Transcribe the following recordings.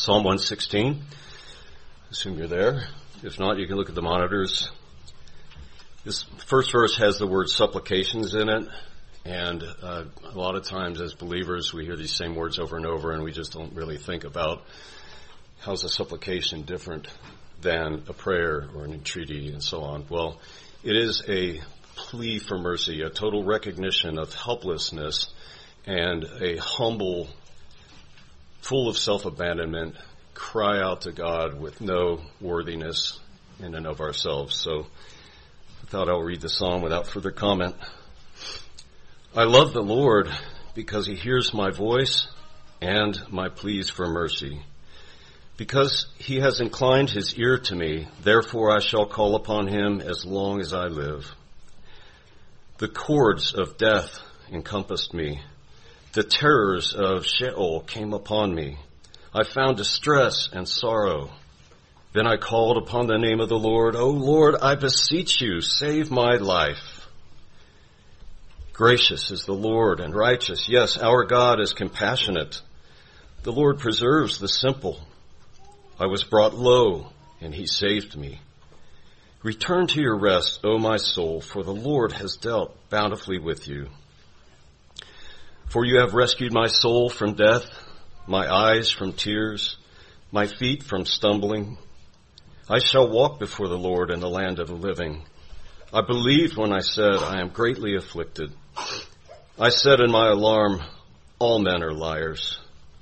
Psalm 116. Assume you're there. If not, you can look at the monitors. This first verse has the word supplications in it, and a lot of times as believers we hear these same words over and over, and we just don't really think about how's a supplication different than a prayer or an entreaty and so on. Well, it is a plea for mercy, a total recognition of helplessness, and a humble, full of self-abandonment, cry out to God with no worthiness in and of ourselves. So I thought I'll read the psalm without further comment. I love the Lord because he hears my voice and my pleas for mercy. Because he has inclined his ear to me, therefore I shall call upon him as long as I live. The cords of death encompassed me. The terrors of Sheol came upon me. I found distress and sorrow. Then I called upon the name of the Lord. O Lord, I beseech you, save my life. Gracious is the Lord and righteous. Yes, our God is compassionate. The Lord preserves the simple. I was brought low, and he saved me. Return to your rest, O my soul, for the Lord has dealt bountifully with you. For you have rescued my soul from death, my eyes from tears, my feet from stumbling. I shall walk before the Lord in the land of the living. I believed when I said, I am greatly afflicted. I said in my alarm, all men are liars.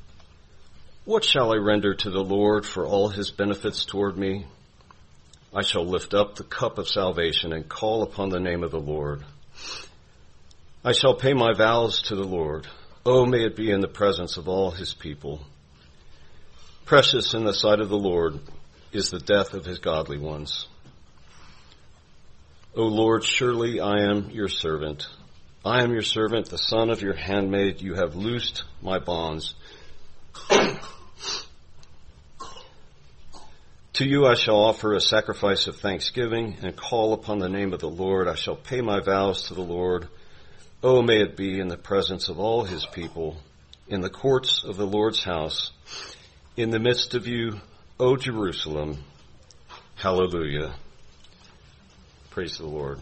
What shall I render to the Lord for all his benefits toward me? I shall lift up the cup of salvation and call upon the name of the Lord. I shall pay my vows to the Lord. Oh, may it be in the presence of all his people. Precious in the sight of the Lord is the death of his godly ones. O Lord, surely I am your servant. I am your servant, the son of your handmaid. You have loosed my bonds. To you I shall offer a sacrifice of thanksgiving and call upon the name of the Lord. I shall pay my vows to the Lord. Oh, may it be in the presence of all his people, in the courts of the Lord's house, in the midst of you, O Jerusalem. Hallelujah. Praise the Lord.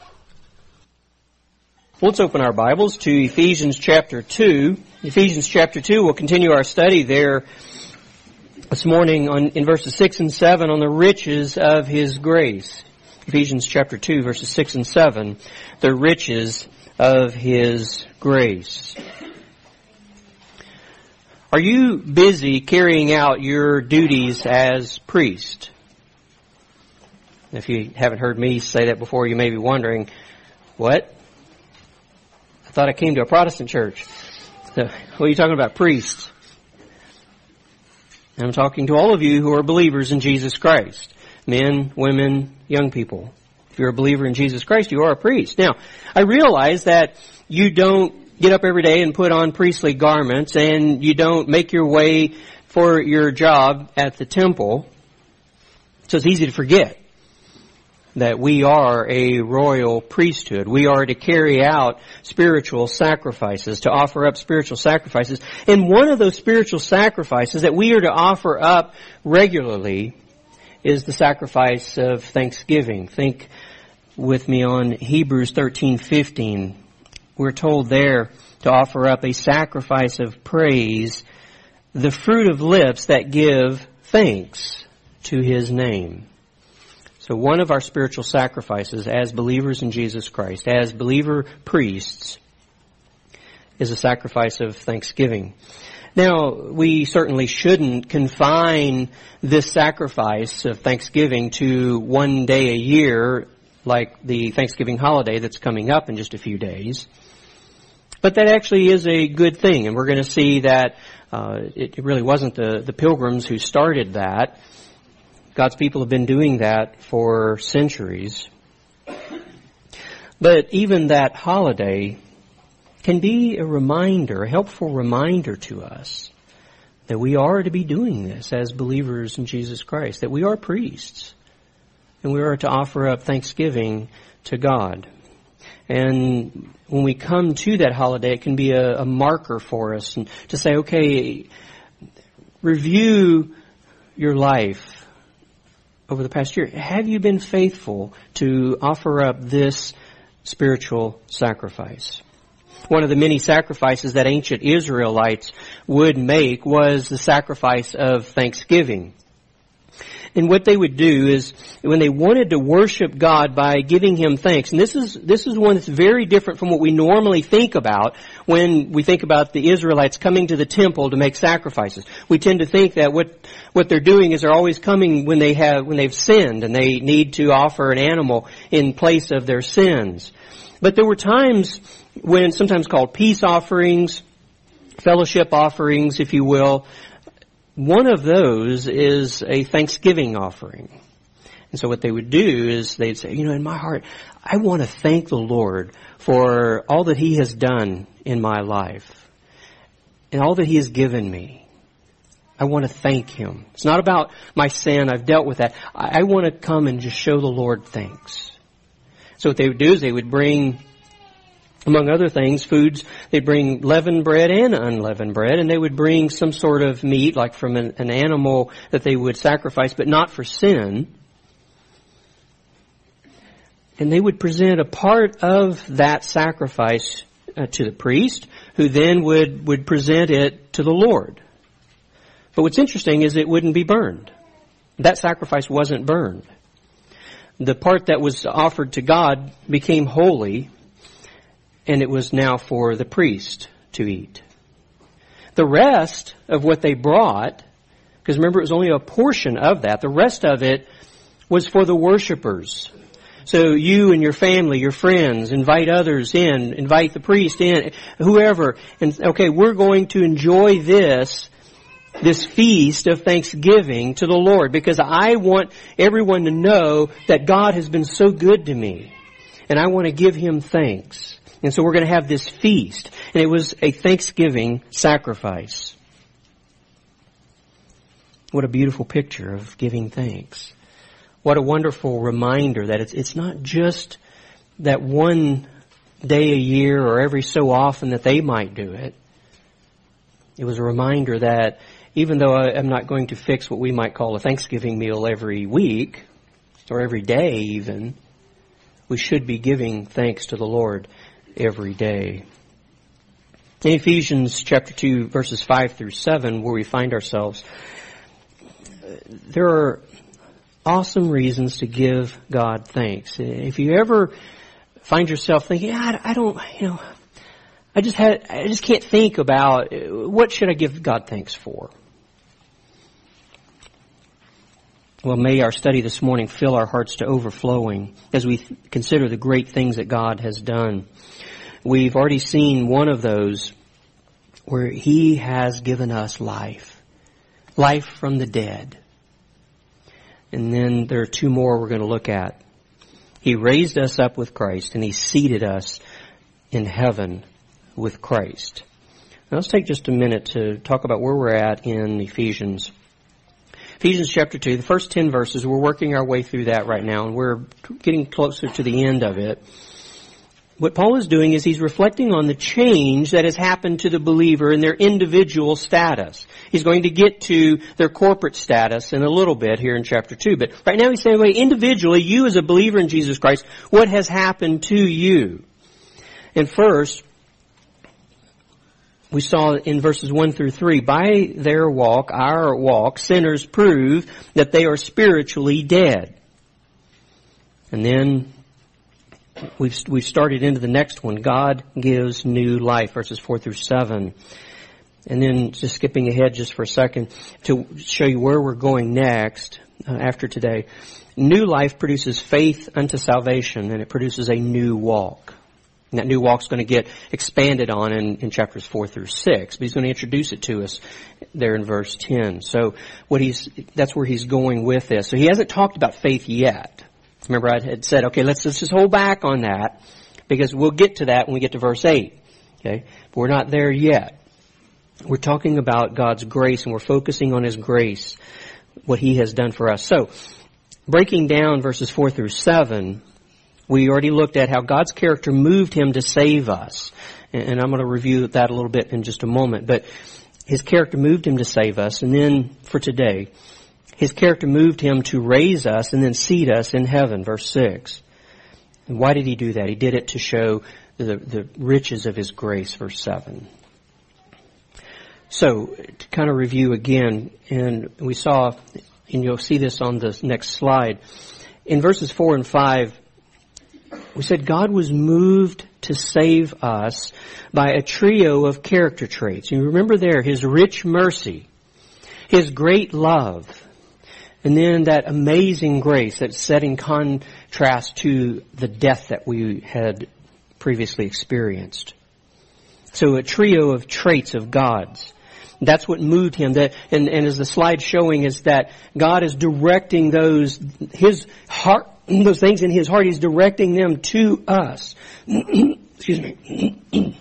Let's open our Bibles to Ephesians chapter 2. Ephesians chapter 2, we'll continue our study there this morning in verses 6 and 7 on the riches of his grace. Ephesians chapter 2, verses 6 and 7, the riches of his grace. Are you busy carrying out your duties as priest? If you haven't heard me say that before, you may be wondering, what? I thought I came to a Protestant church. What are you talking about, priests? I'm talking to all of you who are believers in Jesus Christ. Men, women, young people. If you're a believer in Jesus Christ, you are a priest. Now, I realize that you don't get up every day and put on priestly garments, and you don't make your way for your job at the temple. So it's easy to forget that we are a royal priesthood. We are to carry out spiritual sacrifices, to offer up spiritual sacrifices. And one of those spiritual sacrifices that we are to offer up regularly is the sacrifice of thanksgiving. Think with me on Hebrews 13:15. We're told there to offer up a sacrifice of praise, the fruit of lips that give thanks to his name. So one of our spiritual sacrifices as believers in Jesus Christ, as believer priests, is a sacrifice of thanksgiving. Now, we certainly shouldn't confine this sacrifice of thanksgiving to one day a year, like the Thanksgiving holiday that's coming up in just a few days. But that actually is a good thing, and we're going to see that it really wasn't the Pilgrims who started that. God's people have been doing that for centuries. But even that holiday can be a reminder, a helpful reminder to us that we are to be doing this as believers in Jesus Christ, that we are priests, and we are to offer up thanksgiving to God. And when we come to that holiday, it can be a marker for us and to say, okay, review your life over the past year. Have you been faithful to offer up this spiritual sacrifice? One of the many sacrifices that ancient Israelites would make was the sacrifice of thanksgiving. And what they would do is, when they wanted to worship God by giving Him thanks, and this is one that's very different from what we normally think about when we think about the Israelites coming to the temple to make sacrifices. We tend to think that what they're doing is they're always coming when they've sinned and they need to offer an animal in place of their sins. But there were times when, sometimes called peace offerings, fellowship offerings, if you will. One of those is a thanksgiving offering. And so what they would do is they'd say, in my heart, I want to thank the Lord for all that He has done in my life and all that He has given me. I want to thank Him. It's not about my sin. I've dealt with that. I want to come and just show the Lord thanks. So what they would do is they would bring, among other things, foods. They'd bring leavened bread and unleavened bread, and they would bring some sort of meat, like from an animal that they would sacrifice, but not for sin. And they would present a part of that sacrifice to the priest, who then would present it to the Lord. But what's interesting is it wouldn't be burned. That sacrifice wasn't burned. The part that was offered to God became holy, and it was now for the priest to eat. The rest of what they brought, because remember it was only a portion of that, the rest of it was for the worshipers. So you and your family, your friends, invite others in, invite the priest in, whoever. And okay, we're going to enjoy this feast of thanksgiving to the Lord, because I want everyone to know that God has been so good to me. And I want to give Him thanks. And so we're going to have this feast. And it was a thanksgiving sacrifice. What a beautiful picture of giving thanks. What a wonderful reminder that it's not just that one day a year or every so often that they might do it. It was a reminder that even though I'm not going to fix what we might call a Thanksgiving meal every week or every day even, we should be giving thanks to the Lord every day. In Ephesians chapter 2, verses 5 through 7, where we find ourselves, there are awesome reasons to give God thanks. If you ever find yourself thinking, I just can't think about what should I give God thanks for. Well, may our study this morning fill our hearts to overflowing as we consider the great things that God has done. We've already seen one of those where He has given us life from the dead. And then there are two more we're going to look at. He raised us up with Christ, and He seated us in heaven with Christ. Now let's take just a minute to talk about where we're at in Ephesians. Ephesians chapter 2, the first 10 verses, we're working our way through that right now, and we're getting closer to the end of it. What Paul is doing is he's reflecting on the change that has happened to the believer in their individual status. He's going to get to their corporate status in a little bit here in chapter 2. But right now he's saying, well, individually, you as a believer in Jesus Christ, what has happened to you? And first, we saw in verses 1 through 3, by their walk, our walk, sinners prove that they are spiritually dead. And then we've started into the next one. God gives new life, verses 4 through 7. And then just skipping ahead just for a second to show you where we're going next after today. New life produces faith unto salvation, and it produces a new walk. And that new walk's going to get expanded on in chapters 4 through 6. But he's going to introduce it to us there in verse 10. So that's where he's going with this. So he hasn't talked about faith yet. Remember I had said, okay, let's just hold back on that, because we'll get to that when we get to verse 8. Okay? But we're not there yet. We're talking about God's grace, and we're focusing on His grace, what He has done for us. So, breaking down verses 4 through 7, we already looked at how God's character moved Him to save us. And I'm going to review that a little bit in just a moment. But His character moved Him to save us. And then for today, His character moved Him to raise us and then seat us in heaven, verse 6. And why did He do that? He did it to show the riches of His grace, verse 7. So, to kind of review again, and we saw, and you'll see this on the next slide, in verses 4 and 5, we said God was moved to save us by a trio of character traits. You remember there, His rich mercy, His great love, and then that amazing grace that's set in contrast to the death that we had previously experienced. So a trio of traits of God's. That's what moved Him. And as the slide's showing is that God is directing His heart, those things in His heart, He's directing them to us. Excuse me.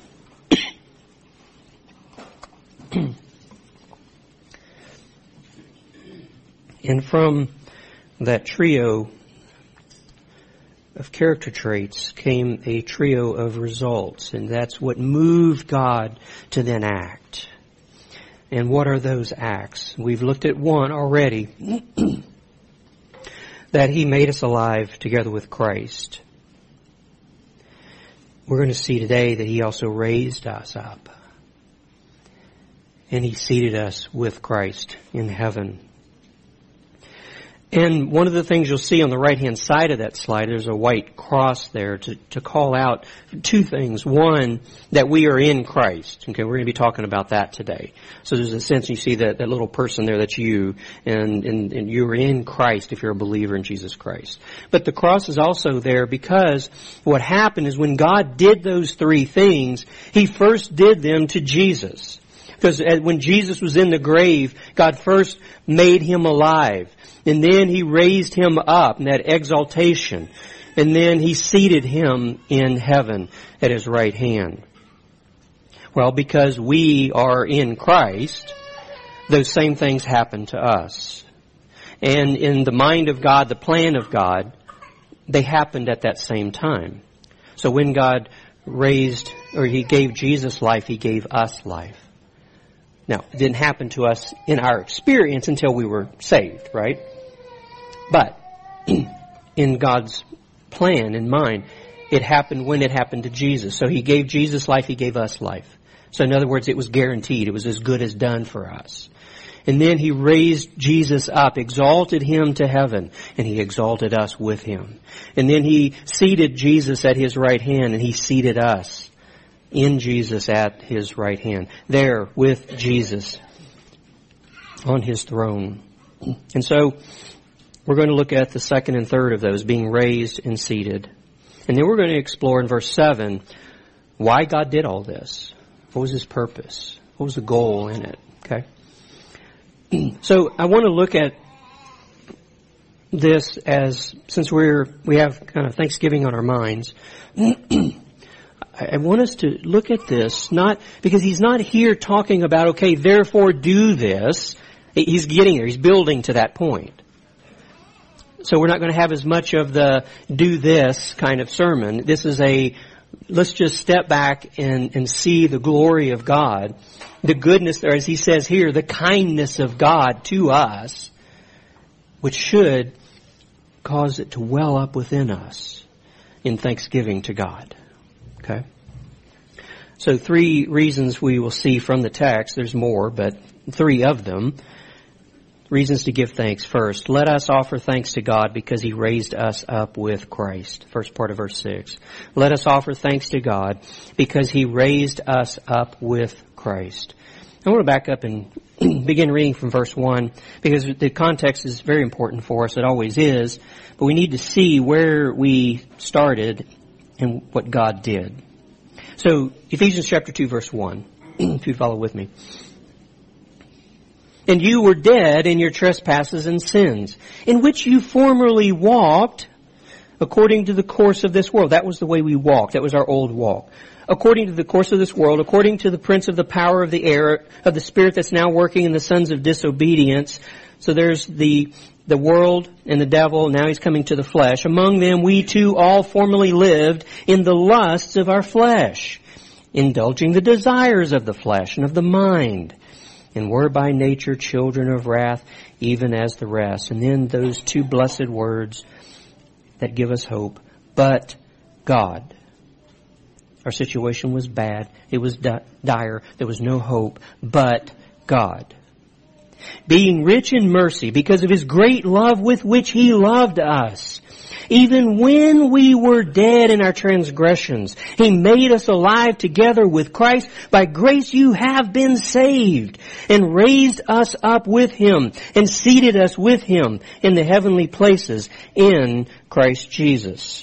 And from that trio of character traits came a trio of results, and that's what moved God to then act. And what are those acts? We've looked at one already, that He made us alive together with Christ. We're going to see today that He also raised us up, and He seated us with Christ in heaven. And one of the things you'll see on the right-hand side of that slide, there's a white cross there to call out two things. One, that we are in Christ. Okay, we're going to be talking about that today. So there's a sense you see that little person there, that's you, and you're in Christ if you're a believer in Jesus Christ. But the cross is also there because what happened is when God did those three things, He first did them to Jesus. Because when Jesus was in the grave, God first made Him alive. And then He raised Him up in that exaltation. And then He seated Him in heaven at His right hand. Well, because we are in Christ, those same things happen to us. And in the mind of God, the plan of God, they happened at that same time. So when God He gave Jesus life, He gave us life. Now, it didn't happen to us in our experience until we were saved, right? But in God's plan, in mind, it happened when it happened to Jesus. So He gave Jesus life, He gave us life. So in other words, it was guaranteed. It was as good as done for us. And then He raised Jesus up, exalted Him to heaven, and He exalted us with Him. And then He seated Jesus at His right hand, and He seated us in Jesus at His right hand, there with Jesus on His throne. And so we're going to look at the second and third of those, being raised and seated. And then we're going to explore in verse 7 why God did all this. What was His purpose? What was the goal in it? Okay. So I want to look at this since we have kind of Thanksgiving on our minds. I want us to look at this, not because He's not here talking about, okay, therefore do this. He's getting there. He's building to that point. So we're not going to have as much of the do this kind of sermon. This is let's just step back and see the glory of God, the goodness, or as he says here, the kindness of God to us, which should cause it to well up within us in thanksgiving to God. Okay? So 3 reasons we will see from the text. There's more, but 3 of them. Reasons to give thanks. First, let us offer thanks to God because He raised us up with Christ. First part of verse 6. Let us offer thanks to God because He raised us up with Christ. I want to back up and begin reading from verse 1 because the context is very important for us. It always is. But we need to see where we started and what God did. So, Ephesians chapter 2, verse 1, if you follow with me. And you were dead in your trespasses and sins, in which you formerly walked according to the course of this world. That was the way we walked. That was our old walk. According to the course of this world, according to the prince of the power of the air, of the spirit that's now working in the sons of disobedience. So there's the world and the devil. Now he's coming to the flesh. Among them we too all formerly lived in the lusts of our flesh, indulging the desires of the flesh and of the mind, and were by nature children of wrath, even as the rest. And then those two blessed words that give us hope. But God. Our situation was bad. It was dire. There was no hope. But God. Being rich in mercy because of His great love with which He loved us. Even when we were dead in our transgressions, He made us alive together with Christ. By grace you have been saved, and raised us up with Him, and seated us with Him in the heavenly places in Christ Jesus.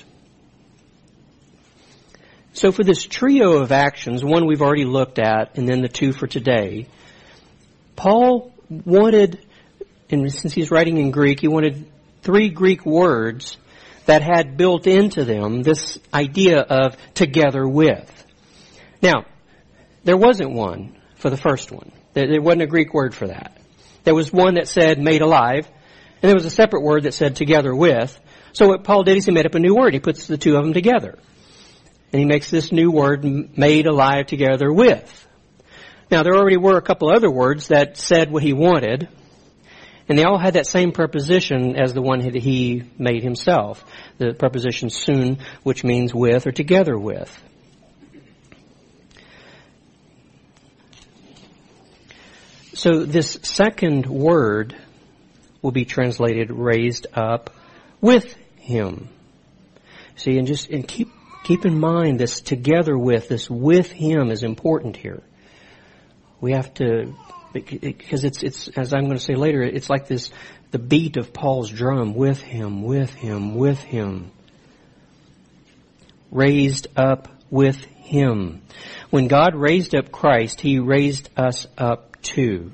So for this trio of actions, one we've already looked at, and then the two for today, Paul wanted, and since he's writing in Greek, he wanted 3 Greek words that had built into them this idea of together with. Now, there wasn't one for the first one. There wasn't a Greek word for that. There was one that said made alive, and there was a separate word that said together with. So what Paul did is he made up a new word. He puts the two of them together. And he makes this new word made alive together with. Now, there already were a couple other words that said what he wanted, and they all had that same preposition as the one that he made himself. The preposition soon, which means with or together with. So this second word will be translated raised up with Him. See, and keep in mind this together with, this with Him is important here. We have to, because it's as I'm going to say later, it's like this, the beat of Paul's drum, with Him, with Him, with Him. Raised up with Him. When God raised up Christ, He raised us up too.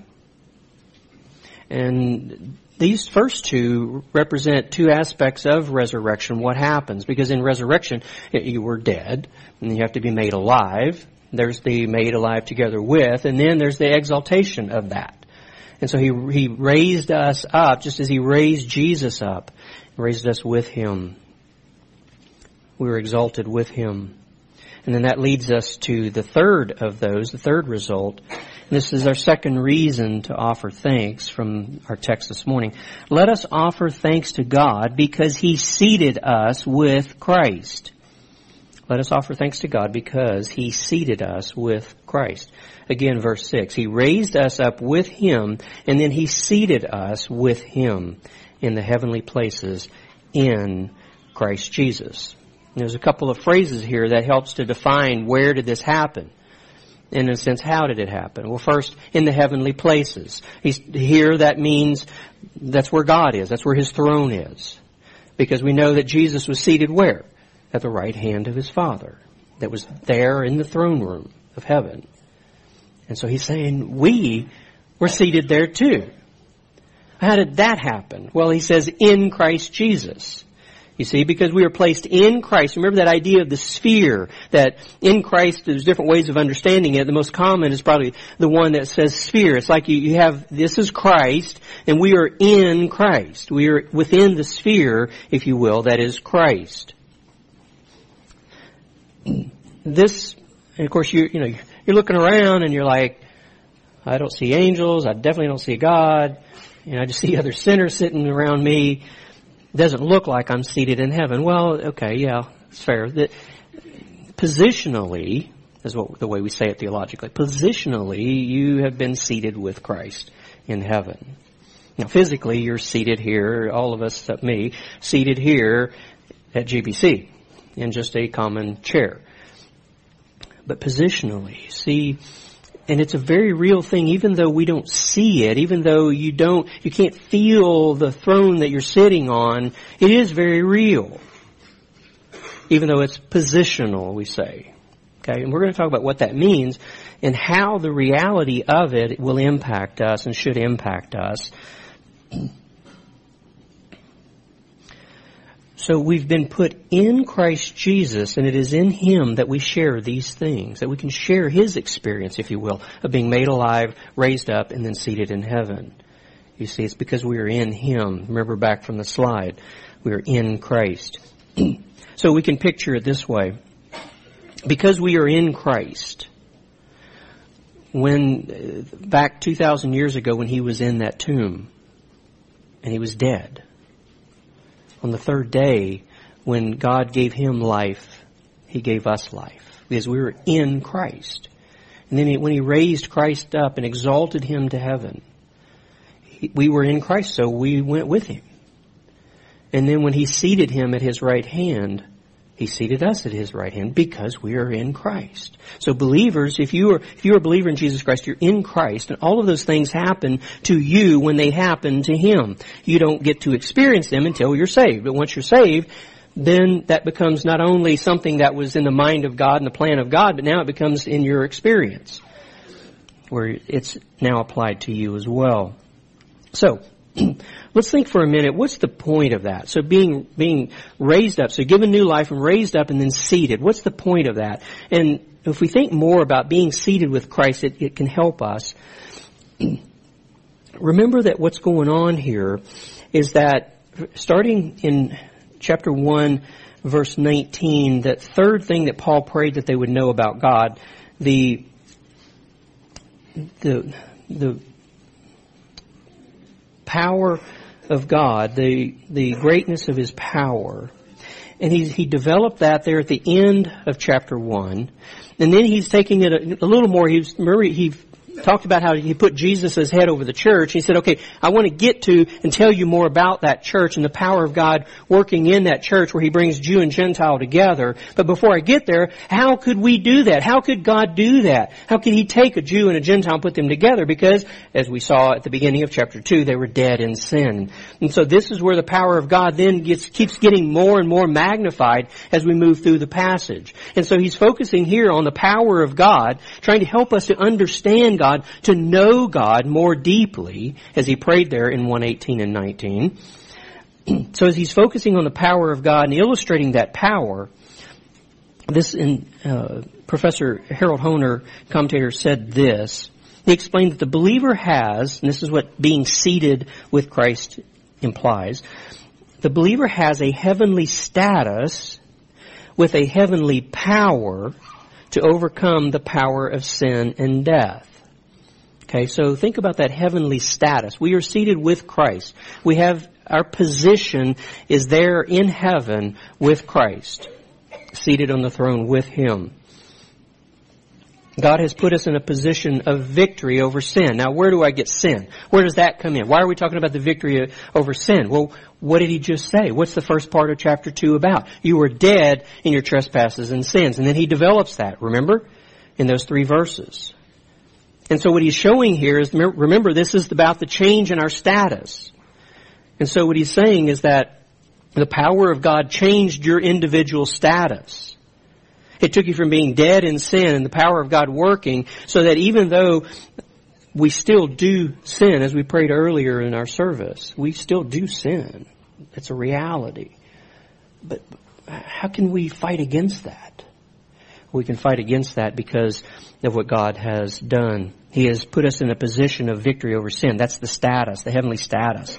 And these first two represent two aspects of resurrection, what happens. Because in resurrection, you were dead, and you have to be made alive. There's the made alive together with, and then there's the exaltation of that. And so He raised us up, just as He raised Jesus up, raised us with Him. We were exalted with Him. And then that leads us to the third of those, the third result. And this is our second reason to offer thanks from our text this morning. Let us offer thanks to God because He seated us with Christ. Let us offer thanks to God because He seated us with Christ. Again, verse 6. He raised us up with Him, and then He seated us with Him in the heavenly places in Christ Jesus. And there's a couple of phrases here that helps to define where did this happen. In a sense, how did it happen? Well, first, in the heavenly places. Here, that means that's where God is. That's where His throne is. Because we know that Jesus was seated where? At the right hand of His Father. That was there in the throne room of heaven. And so He's saying, we were seated there too. How did that happen? Well, He says, in Christ Jesus. You see, because we are placed in Christ. Remember that idea of the sphere, that in Christ there's different ways of understanding it. The most common is probably the one that says sphere. It's like you have, this is Christ, and we are in Christ. We are within the sphere, if you will, that is Christ. This, and of course, you're looking around and you're like, I don't see angels. I definitely don't see God. I just see other sinners sitting around me. It doesn't look like I'm seated in heaven. Well, okay, yeah, it's fair. Positionally, is the way we say it theologically. Positionally, you have been seated with Christ in heaven. Now, physically, you're seated here, all of us except me, seated here at GBC in just a common chair. But positionally, see, and it's a very real thing, even though we don't see it, even though you can't feel the throne that you're sitting on, it is very real. Even though it's positional, we say. Okay, and we're going to talk about what that means and how the reality of it will impact us and should impact us. So we've been put in Christ Jesus, and it is in Him that we share these things, that we can share His experience, if you will, of being made alive, raised up, and then seated in heaven. You see, it's because we are in Him. Remember back from the slide, we are in Christ. So we can picture it this way. Because we are in Christ, when, back 2,000 years ago when he was in that tomb and he was dead, on the third day when God gave him life, he gave us life because we were in Christ. And then when he raised Christ up and exalted him to heaven, we were in Christ, so we went with him. And then when he seated him at his right hand, he seated us at his right hand because we are in Christ. So believers, if you are a believer in Jesus Christ, you're in Christ, and all of those things happen to you when they happen to him. You don't get to experience them until you're saved. But once you're saved, then that becomes not only something that was in the mind of God and the plan of God, but now it becomes in your experience, where it's now applied to you as well. So, let's think for a minute, what's the point of that? So being raised up, so given new life and raised up and then seated, what's the point of that? And if we think more about being seated with Christ, it can help us. Remember that what's going on here is that starting in chapter 1, verse 19, that third thing that Paul prayed that they would know about God, the power of God, the greatness of his power. And he developed that there at the end of chapter 1. And then he's taking it a little more. Remember, he talked about how he put Jesus as head over the church. He said, okay, I want to get to and tell you more about that church and the power of God working in that church where he brings Jew and Gentile together. But before I get there, how could we do that? How could God do that? How could he take a Jew and a Gentile and put them together? Because, as we saw at the beginning of chapter 2, they were dead in sin. And so this is where the power of God then keeps getting more and more magnified as we move through the passage. And so he's focusing here on the power of God, trying to help us to understand God, to know God more deeply, as he prayed there in 1:18 and 19. So as he's focusing on the power of God and illustrating that power, Professor Harold Hoehner, commentator, said this. He explained that the believer has, and this is what being seated with Christ implies, the believer has a heavenly status with a heavenly power to overcome the power of sin and death. Okay, so think about that heavenly status. We are seated with Christ. We have, our position is there in heaven with Christ, seated on the throne with him. God has put us in a position of victory over sin. Now, where do I get sin? Where does that come in? Why are we talking about the victory over sin? Well, what did he just say? What's the first part of chapter 2 about? You were dead in your trespasses and sins. And then he develops that, remember? In those 3 verses. And so what he's showing here is, remember, this is about the change in our status. And so what he's saying is that the power of God changed your individual status. It took you from being dead in sin and the power of God working, so that even though we still do sin, as we prayed earlier in our service, we still do sin. It's a reality. But how can we fight against that? We can fight against that because of what God has done. He has put us in a position of victory over sin. That's the status, the heavenly status.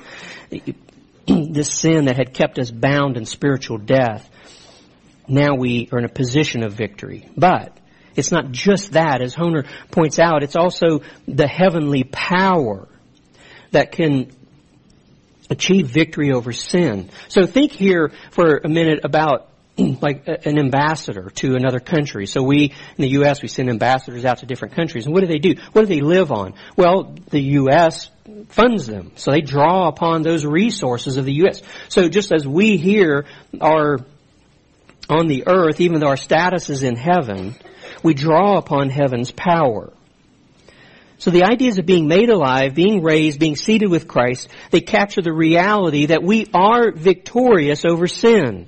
This sin that had kept us bound in spiritual death, now we are in a position of victory. But it's not just that. As Hoehner points out, it's also the heavenly power that can achieve victory over sin. So think here for a minute about like an ambassador to another country. So we, in the U.S., we send ambassadors out to different countries. And what do? What do they live on? Well, the U.S. funds them. So they draw upon those resources of the U.S. So just as we here are on the earth, even though our status is in heaven, we draw upon heaven's power. So the ideas of being made alive, being raised, being seated with Christ, they capture the reality that we are victorious over sin.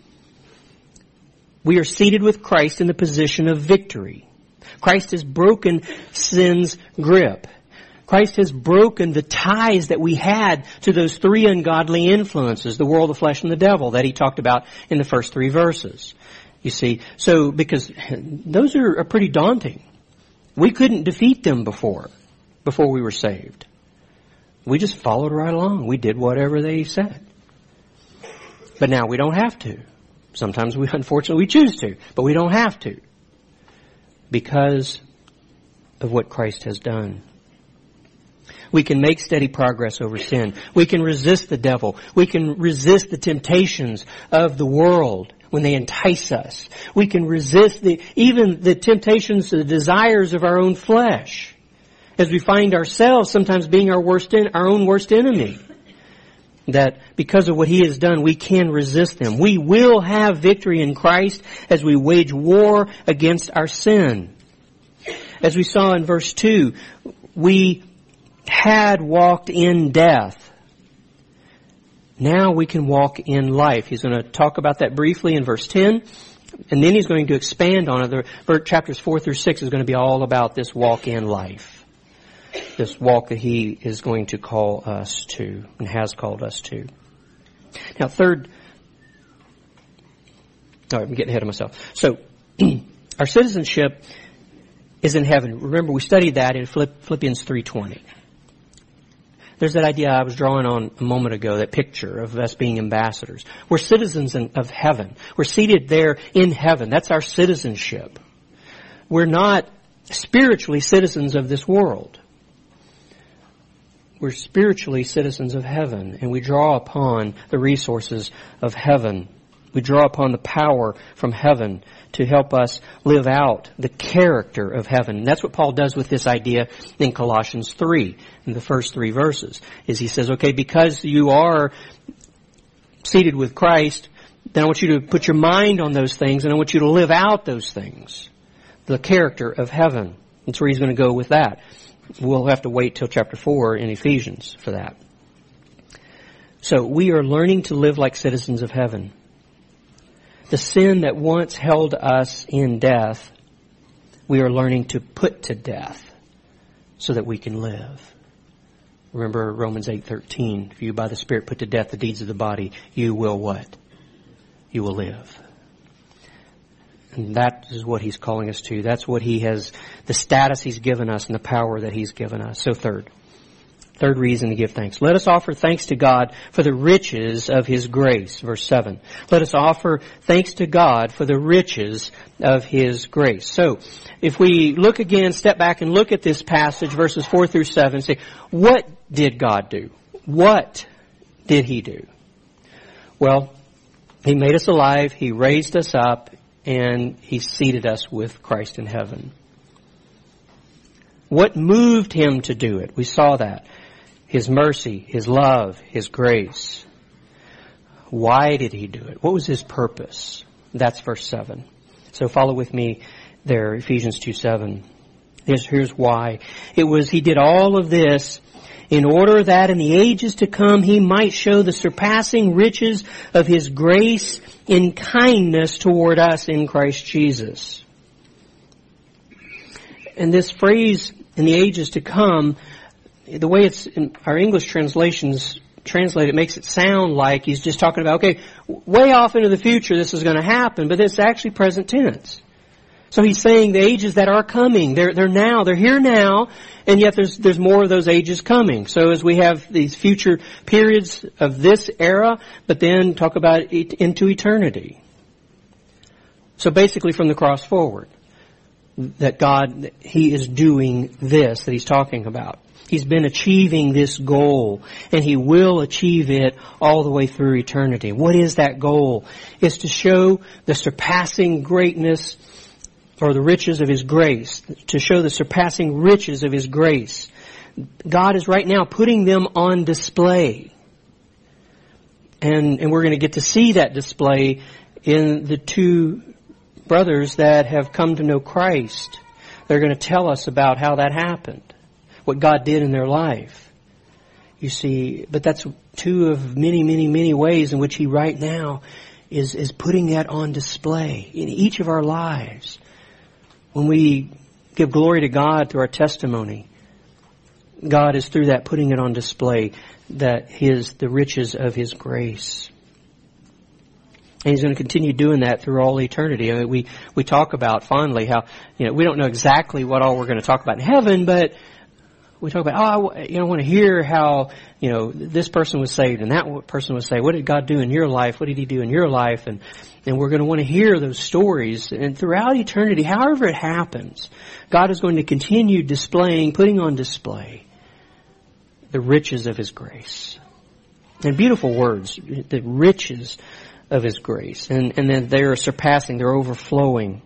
We are seated with Christ in the position of victory. Christ has broken sin's grip. Christ has broken the ties that we had to those 3 ungodly influences, the world, the flesh, and the devil, that he talked about in the first 3 verses. You see, so because those are pretty daunting. We couldn't defeat them before we were saved. We just followed right along. We did whatever they said. But now we don't have to. Sometimes we, unfortunately, we choose to, but we don't have to. Because of what Christ has done. We can make steady progress over sin. We can resist the devil. We can resist the temptations of the world when they entice us. We can resist even the temptations, the desires of our own flesh, as we find ourselves sometimes being our own worst enemy. That because of what He has done, we can resist them. We will have victory in Christ as we wage war against our sin. As we saw in verse 2, we had walked in death. Now we can walk in life. He's going to talk about that briefly in verse 10, and then he's going to expand on it. Chapters 4 through 6 is going to be all about this walk in life. This walk that He is going to call us to and has called us to. Now third, I'm getting ahead of myself. So, our citizenship is in heaven. Remember, we studied that in Philippians 3:20. There's that idea I was drawing on a moment ago, that picture of us being ambassadors. We're citizens of heaven. We're seated there in heaven. That's our citizenship. We're not spiritually citizens of this world. We're spiritually citizens of heaven, and we draw upon the resources of heaven. We draw upon the power from heaven to help us live out the character of heaven. And that's what Paul does with this idea in Colossians 3, in the first 3 verses. Is he says, okay, because you are seated with Christ, then I want you to put your mind on those things, and I want you to live out those things. The character of heaven. That's where he's going to go with that. We'll have to wait till chapter 4 in Ephesians for that. So we are learning to live like citizens of heaven. The sin that once held us in death, we are learning to put to death so that we can live. Remember Romans 8:13. If you by the Spirit put to death the deeds of the body, you will what? You will live. And that is what He's calling us to. That's what He has, the status He's given us and the power that He's given us. So third reason to give thanks. Let us offer thanks to God for the riches of His grace. Verse 7. Let us offer thanks to God for the riches of His grace. So, if we look again, step back and look at this passage, verses 4 through 7, say, what did God do? What did He do? Well, He made us alive, He raised us up, and He seated us with Christ in heaven. What moved Him to do it? We saw that. His mercy, His love, His grace. Why did He do it? What was His purpose? That's verse 7. So follow with me there, Ephesians 2:7. Here's why. It was He did all of this in order that in the ages to come He might show the surpassing riches of His grace in kindness toward us in Christ Jesus. And this phrase, in the ages to come, the way it's in our English translations translate, it makes it sound like He's just talking about, okay, way off into the future this is going to happen, but it's actually present tense. So He's saying the ages that are coming, they're now, they're here now, and yet there's more of those ages coming. So as we have these future periods of this era, but then talk about it into eternity. So basically from the cross forward, that God, He is doing this that He's talking about. He's been achieving this goal, and He will achieve it all the way through eternity. What is that goal? It's to show the surpassing greatness or the riches of His grace, to show the surpassing riches of His grace. God is right now putting them on display. And we're going to get to see that display in the 2 brothers that have come to know Christ. They're going to tell us about how that happened, what God did in their life. You see, but that's 2 of many, many, many ways in which He right now is putting that on display in each of our lives. When we give glory to God through our testimony, God is through that putting it on display, that the riches of His grace. And He's going to continue doing that through all eternity. I mean, we talk about fondly how, we don't know exactly what all we're going to talk about in heaven, but we talk about, I want to hear how, this person was saved and that person was saved. What did God do in your life? What did He do in your life? And we're going to want to hear those stories. And throughout eternity, however it happens, God is going to continue putting on display the riches of His grace. And beautiful words, the riches of His grace. And then they're surpassing, they're overflowing.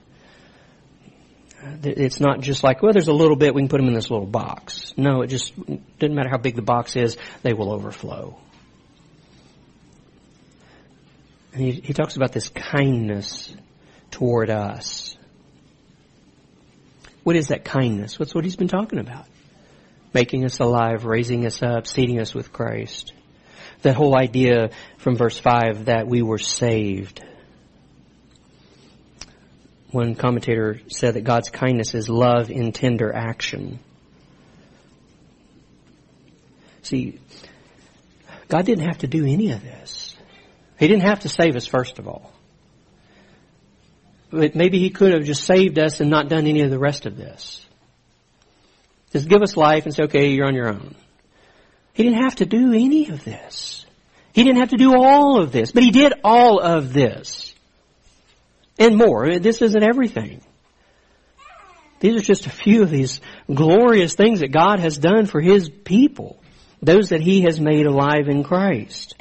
It's not just like, there's a little bit, we can put them in this little box. No, it just doesn't matter how big the box is, they will overflow. And he talks about this kindness toward us. What is that kindness? What's what he's been talking about? Making us alive, raising us up, seating us with Christ. That whole idea from verse 5 that we were saved. One commentator said that God's kindness is love in tender action. See, God didn't have to do any of this. He didn't have to save us, first of all. But maybe He could have just saved us and not done any of the rest of this. Just give us life and say, okay, you're on your own. He didn't have to do any of this. He didn't have to do all of this, but He did all of this. And more. This isn't everything. These are just a few of these glorious things that God has done for His people. Those that He has made alive in Christ.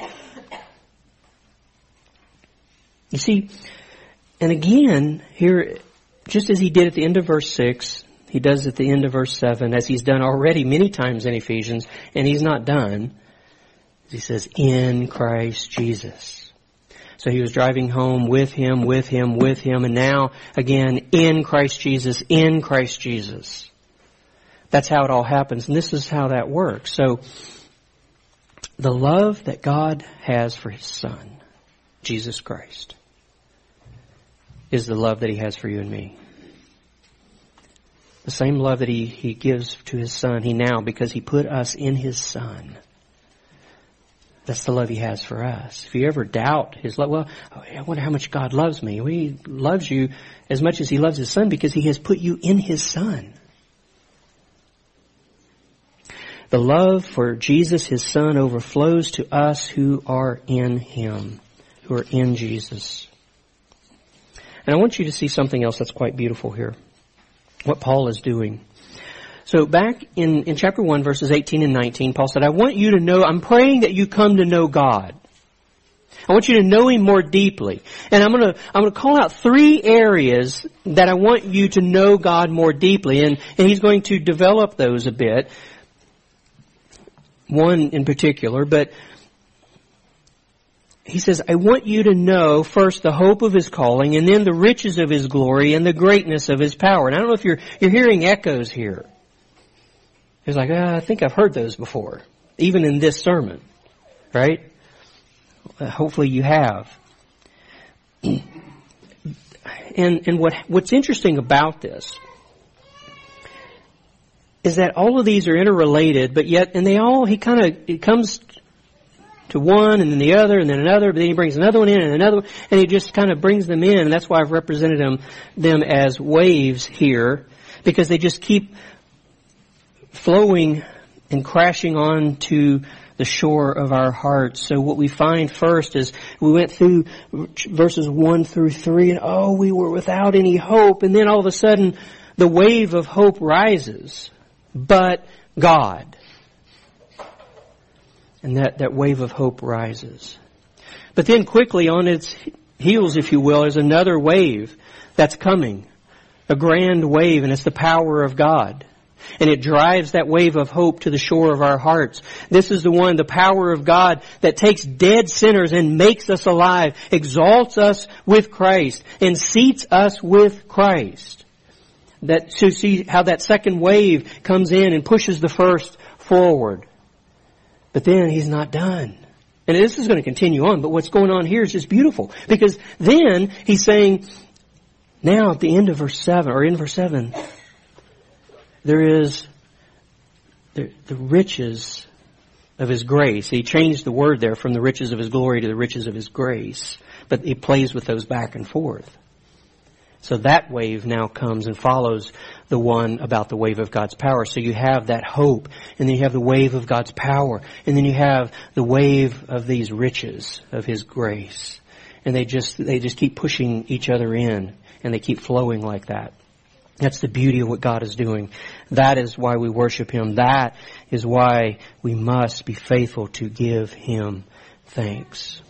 You see, and again, here, just as He did at the end of verse 6, He does at the end of verse 7, as He's done already many times in Ephesians, and He's not done. He says, in Christ Jesus. So He was driving home with Him, and now, again, in Christ Jesus, in Christ Jesus. That's how it all happens, and this is how that works. So, the love that God has for His Son, Jesus Christ, is the love that He has for you and me. The same love that He gives to His Son, He now, because He put us in His Son. That's the love He has for us. If you ever doubt His love, I wonder how much God loves me. Well, He loves you as much as He loves His Son because He has put you in His Son. The love for Jesus, His Son, overflows to us who are in Him, who are in Jesus. And I want you to see something else that's quite beautiful here. What Paul is doing. So back in chapter 1, verses 18 and 19, Paul said, I want you to know, I'm praying that you come to know God. I want you to know Him more deeply. And I'm going to call out 3 areas that I want you to know God more deeply. And he's going to develop those a bit. One in particular, but he says, I want you to know first the hope of His calling, and then the riches of His glory and the greatness of His power. And I don't know if you're hearing echoes here. It's like, I think I've heard those before, even in this sermon, right? Hopefully you have. And what's interesting about this is that all of these are interrelated, but yet, and it comes to one and then the other and then another, but then he brings another one in and another one, and he just kind of brings them in, and that's why I've represented them as waves here, because they just keep flowing and crashing onto the shore of our hearts. So what we find first is we went through verses 1 through 3 and we were without any hope. And then all of a sudden the wave of hope rises. But God. And that wave of hope rises. But then quickly on its heels, if you will, is another wave that's coming. A grand wave, and it's the power of God. And it drives that wave of hope to the shore of our hearts. This is the power of God that takes dead sinners and makes us alive, exalts us with Christ, and seats us with Christ. To see how that second wave comes in and pushes the first forward. But then He's not done. And this is going to continue on, but what's going on here is just beautiful. Because then He's saying, now at the end of verse 7, or in verse 7, there is the riches of His grace. He changed the word there from the riches of His glory to the riches of His grace. But He plays with those back and forth. So that wave now comes and follows the one about the wave of God's power. So you have that hope, and then you have the wave of God's power, and then you have the wave of these riches of His grace. And they just keep pushing each other in, and they keep flowing like that. That's the beauty of what God is doing. That is why we worship Him. That is why we must be faithful to give Him thanks.